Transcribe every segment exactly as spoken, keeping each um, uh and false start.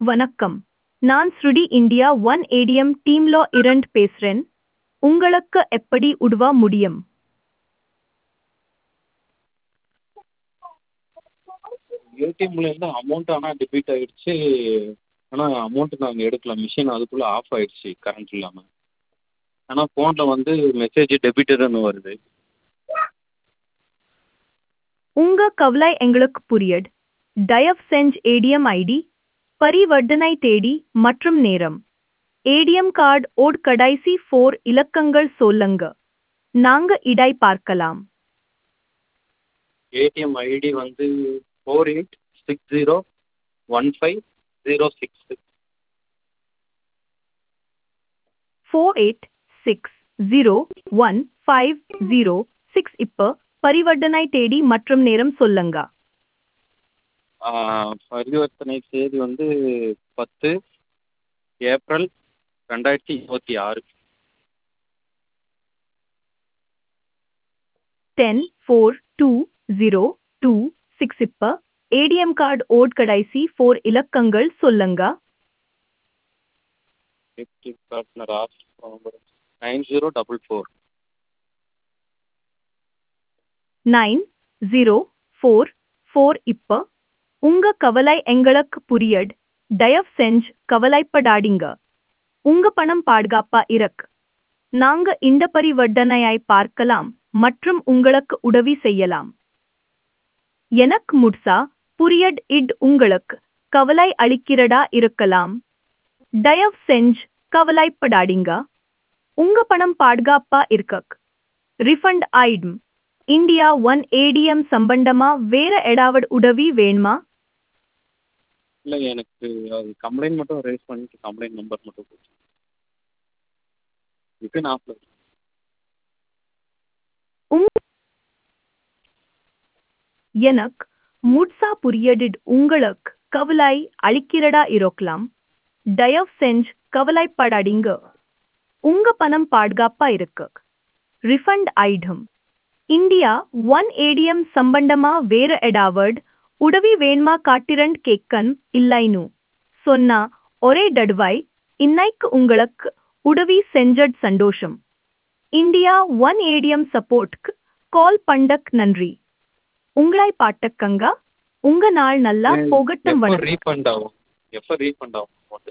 வணக்கம். நான் ஸ்ருடி India one ATM டீம்ல இருந்து பேசுறேன். உங்களுக்கு எப்படி உதவ முடியும்? ஏடிஎம்ல இருந்து அமௌண்ட் ஆனா டெபிட் ஆயிடுச்சு. ஆனா அமௌண்ட் நாங்க எடுக்கல. மிஷின் அதுக்குள்ள ஆஃப் ஆயிடுச்சு கரண்ட் இல்லாம. ஆனா ஃபோன்ல வந்து மெசேஜ் டெபிட்டட்ன்னு வருது. உங்க கவலை எங்களுக்கு புரியுது. தயவு செஞ்சு ஏடிஎம் ஐடி, பரிவர்த்தனை தேதி மற்றும் நேரம், ஏடிஎம் கார்டு ஓட் கடைசி ஃபோர் இலக்கங்கள் சொல்லுங்க. நாங்க இடை பார்க்கலாம். ஏடிஎம் ஐடி வந்து four eight six zero one five zero six. Four eight six zero one five zero six இப்போ பரிவர்த்தனை தேதி மற்றும் நேரம் சொல்லுங்க. பரிவர்த்தனை தேதி வந்து பத்து ஏப்ரல் ரெண்டாயிரத்தி இருபத்தி ஆறு. Ten four two zero two six இப்போ ஏடிஎம் கார்டு ஓட் கடைசி ஃபோர் இலக்கங்கள் சொல்லுங்க. Nine zero double four. Nine zero four four இப்போ உங்க கவலை எங்களுக்கு புரியுது. தயவு செஞ்சு கவலைப்படாதீங்க. உங்க பணம் பாதுகாப்பா இருக்கு. நாங்க இந்த பரிவர்த்தனையை பார்க்கலாம் மற்றும் உங்களுக்கு உதவி செய்யலாம். எனக்கு முழுசா புரியுது. இது உங்களுக்கு கவலை அளிக்கிறதா இருக்கலாம். தயவு செஞ்சு கவலைப்படாதீங்க. உங்க பணம் பாதுகாப்பா இருக்கு. ரிஃபண்ட் ஆயிடும். இந்தியா ஒன் ஏடிஎம் சம்பந்தமா வேற ஏதாவது உதவி வேணுமா? இல்லை, எனக்கு அது கம்ப்ளைண்ட் மட்டும் ரைஸ் பண்ணிட்டு கம்ப்ளைண்ட் நம்பர் மட்டும் போச்சு. வித்தின் ஆஃப் உங்- எனக்கு முழுசா புரியுது. உங்களுக்கு கவலை அளிக்கிறதா இருக்கலாம். தயவு செஞ்சு கவலைப்படாதீங்க. உங்க பணம் பாதுகாப்பா இருக்கு. ரிஃபண்ட் ஆயிடும். இந்தியா ஒன் ஏடிஎம் சம்பந்தமா வேற ஏதாவது உதவி வேணுமா காட்டிரண்ட் கேட்கன் இல்லைன்னு சொன்னா ஒரே தடவை இன்னைக்கு உங்களுக்கு உதவி செஞ்சது சந்தோஷம். இந்தியா ஒன் ஏடிஎம் சப்போர்ட்க்கு கால் பண்ணக் நன்றி. உங்களை பாட்டக்கங்க. உங்க நாள் நல்லா போகட்டும். எப்போ வணக்கம். ரீஃபண்ட் ஆகும்? எப்போ ரீஃபண்ட் ஆகும் அமௌண்ட்?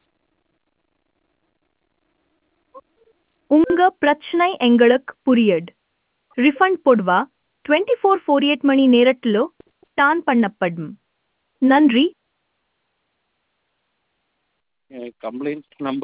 உங்க பிரச்சனை எங்களுக்கு புரியுது. ரிஃபண்ட் பொதுவா டுவெண்ட்டி ஃபோர் ஃபோர் எயிட் மணி நேரத்திலோ டான் பண்ணப்படும். நன்றி. Complaint number